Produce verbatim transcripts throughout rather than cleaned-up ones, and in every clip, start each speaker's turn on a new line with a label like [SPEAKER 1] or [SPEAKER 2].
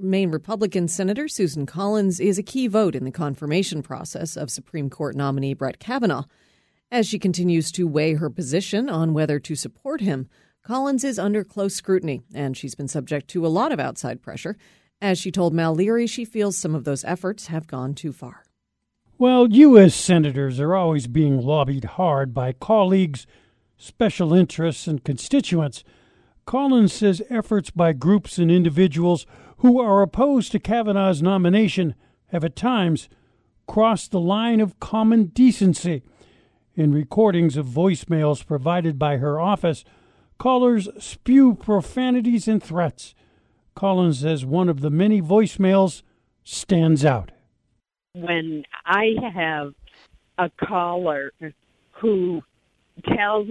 [SPEAKER 1] Maine Republican Senator Susan Collins is a key vote in the confirmation process of Supreme Court nominee Brett Kavanaugh. As she continues to weigh her position on whether to support him, Collins is under close scrutiny, and she's been subject to a lot of outside pressure. As she told Mal Leary, she feels some of those efforts have gone too far.
[SPEAKER 2] Well, U S senators are always being lobbied hard by colleagues, special interests, and constituents. Collins says efforts by groups and individuals who are opposed to Kavanaugh's nomination have at times crossed the line of common decency. In recordings of voicemails provided by her office, callers spew profanities and threats. Collins says one of the many voicemails stands out.
[SPEAKER 3] When I have a caller who tells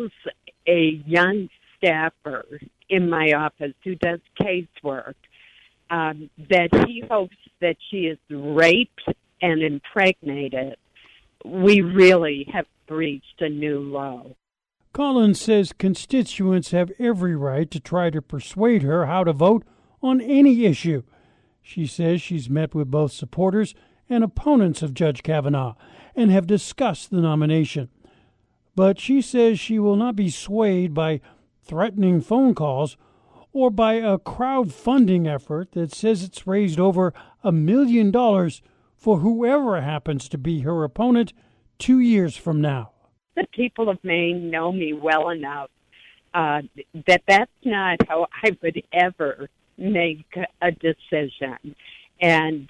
[SPEAKER 3] a young staffer in my office who does casework um, that he hopes that she is raped and impregnated, we really have reached a new low.
[SPEAKER 2] Collins says constituents have every right to try to persuade her how to vote on any issue. She says she's met with both supporters and opponents of Judge Kavanaugh and have discussed the nomination. But she says she will not be swayed by threatening phone calls or by a crowdfunding effort that says it's raised over a million dollars for whoever happens to be her opponent two years from now.
[SPEAKER 3] The people of Maine know me well enough uh, that that's not how I would ever make a decision. And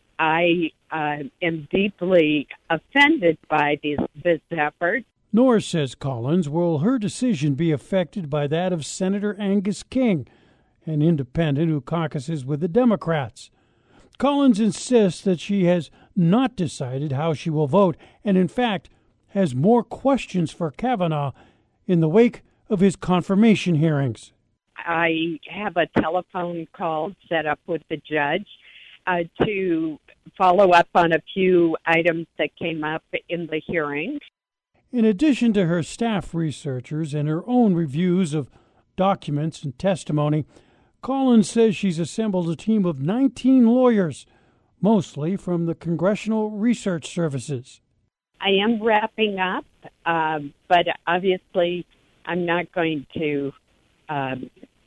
[SPEAKER 3] I uh, am deeply offended by this, this effort.
[SPEAKER 2] Nor, says Collins, will her decision be affected by that of Senator Angus King, an independent who caucuses with the Democrats. Collins insists that she has not decided how she will vote and, in fact, has more questions for Kavanaugh in the wake of his confirmation hearings.
[SPEAKER 3] I have a telephone call set up with the judge uh, to follow up on a few items that came up in the hearing.
[SPEAKER 2] In addition to her staff researchers and her own reviews of documents and testimony, Collins says she's assembled a team of nineteen lawyers, mostly from the Congressional Research Services.
[SPEAKER 3] I am wrapping up, uh, but obviously I'm not going to, um,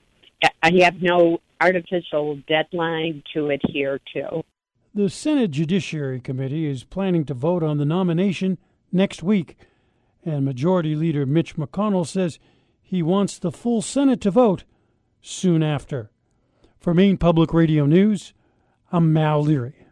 [SPEAKER 3] I have no artificial deadline to adhere to.
[SPEAKER 2] The Senate Judiciary Committee is planning to vote on the nomination next week, and Majority Leader Mitch McConnell says he wants the full Senate to vote soon after. For Maine Public Radio News, I'm Mal Leary.